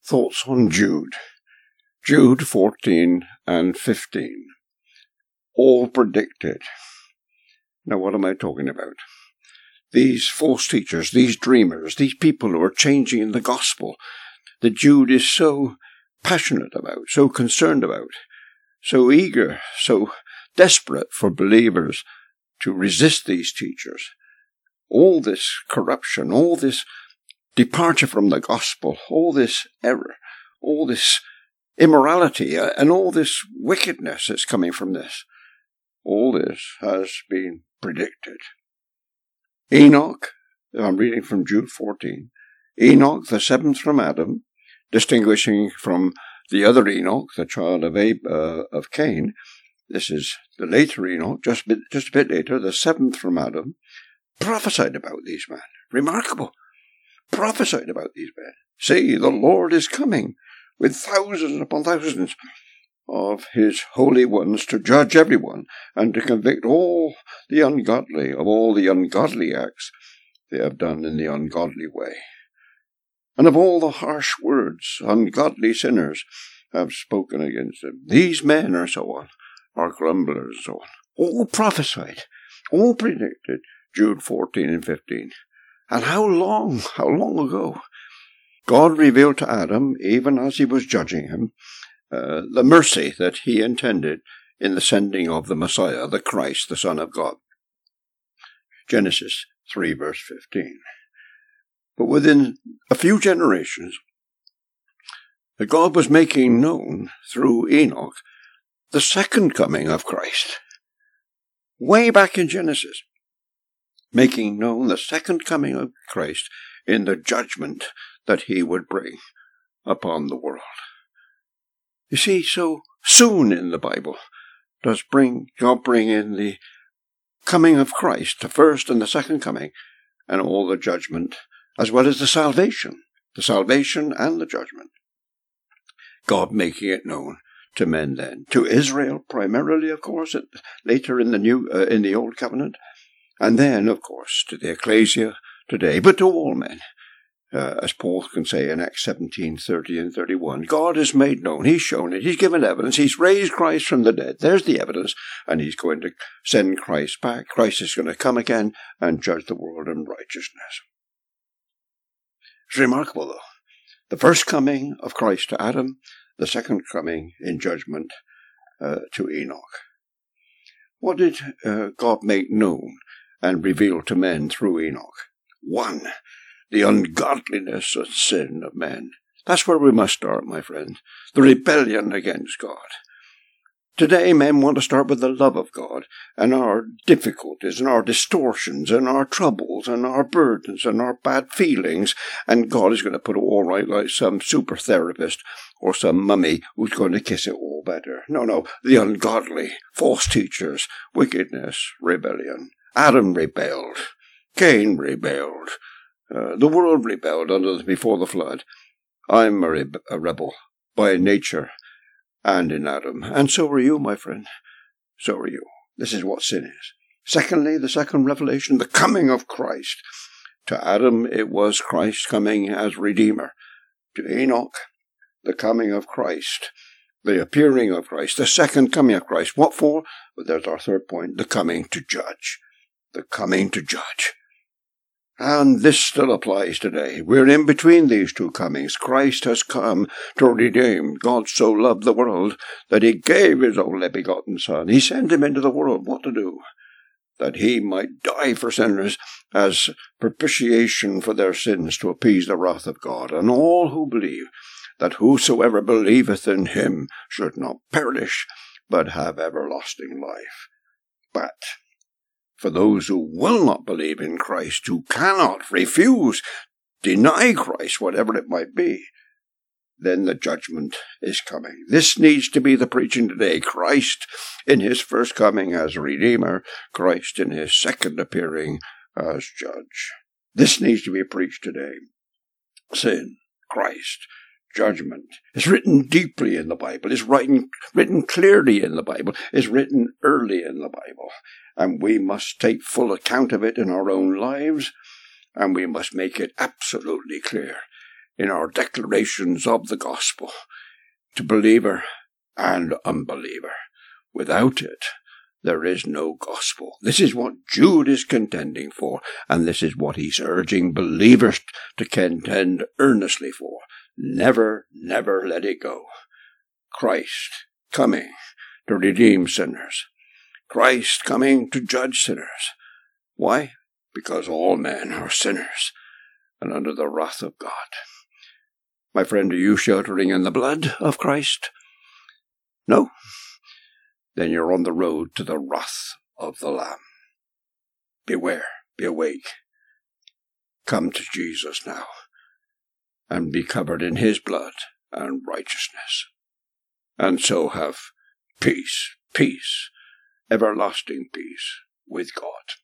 Thoughts on Jude. Jude 14 and 15. All predicted. Now what am I talking about? These false teachers, these dreamers, these people who are changing the gospel that Jude is so passionate about, so concerned about, so eager, so desperate for believers to resist these teachers. All this corruption, all this departure from the gospel, all this error, all this immorality, and all this wickedness that's coming from this, all this has been predicted. Enoch, I'm reading from Jude 14, Enoch, the seventh from Adam, distinguishing from the other Enoch, the child of Cain. This is the later Enoch, just a bit later, the seventh from Adam, prophesied about these men. Remarkable. Prophesied about these men. See, the Lord is coming with thousands upon thousands of his holy ones to judge everyone and to convict all the ungodly of all the ungodly acts they have done in the ungodly way, and of all the harsh words ungodly sinners have spoken against him. These men, or so on, are grumblers, and so on. All prophesied, all predicted, Jude 14 and 15. And how long ago? God revealed to Adam, even as he was judging him, the mercy that he intended in the sending of the Messiah, the Christ, the Son of God. Genesis 3, verse 15. But within a few generations, God was making known through Enoch the second coming of Christ. Way back in Genesis, making known the second coming of Christ in the judgment that he would bring upon the world. You see, so soon in the Bible does God bring in the coming of Christ, the first and the second coming, and all the judgment, as well as the salvation and the judgment. God making it known to men then, to Israel primarily, of course, later in the Old Covenant, and then, of course, to the ecclesia today, but to all men. As Paul can say in Acts 17, 30 and 31, God has made known, he's shown it, he's given evidence, he's raised Christ from the dead. There's the evidence, and he's going to send Christ back. Christ is going to come again and judge the world in righteousness. It's remarkable, though. The first coming of Christ to Adam, the second coming in judgment to Enoch. What did God make known and reveal to men through Enoch? 1. The ungodliness and sin of men. That's where we must start, my friend. The rebellion against God. Today, men want to start with the love of God and our difficulties and our distortions and our troubles and our burdens and our bad feelings, and God is going to put it all right like some super therapist or some mummy who's going to kiss it all better. No, the ungodly, false teachers, wickedness, rebellion. Adam rebelled. Cain rebelled. The world rebelled before the flood. I'm a rebel by nature and in Adam. And so are you, my friend. So are you. This is what sin is. Secondly, the second revelation, the coming of Christ. To Adam, it was Christ coming as Redeemer. To Enoch, the coming of Christ. The appearing of Christ. The second coming of Christ. What for? Well, there's our third point, the coming to judge. The coming to judge. And this still applies today. We're in between these two comings. Christ has come to redeem. God so loved the world that he gave his only begotten Son. He sent him into the world. What to do? That he might die for sinners as propitiation for their sins to appease the wrath of God. And all who believe, that whosoever believeth in him should not perish, but have everlasting life. But for those who will not believe in Christ, who cannot refuse, deny Christ, whatever it might be, then the judgment is coming. This needs to be the preaching today. Christ in his first coming as Redeemer, Christ in his second appearing as Judge. This needs to be preached today. Sin, Christ, judgment is written deeply in the Bible, is written clearly in the Bible, is written early in the Bible. And we must take full account of it in our own lives, and we must make it absolutely clear in our declarations of the gospel to believer and unbeliever. Without it, there is no gospel. This is what Jude is contending for, and this is what he's urging believers to contend earnestly for. Never, never let it go. Christ coming to redeem sinners. Christ coming to judge sinners. Why? Because all men are sinners and under the wrath of God. My friend, are you sheltering in the blood of Christ? No? Then you're on the road to the wrath of the Lamb. Beware, be awake. Come to Jesus now, and be covered in his blood and righteousness, and so have peace, everlasting peace with God.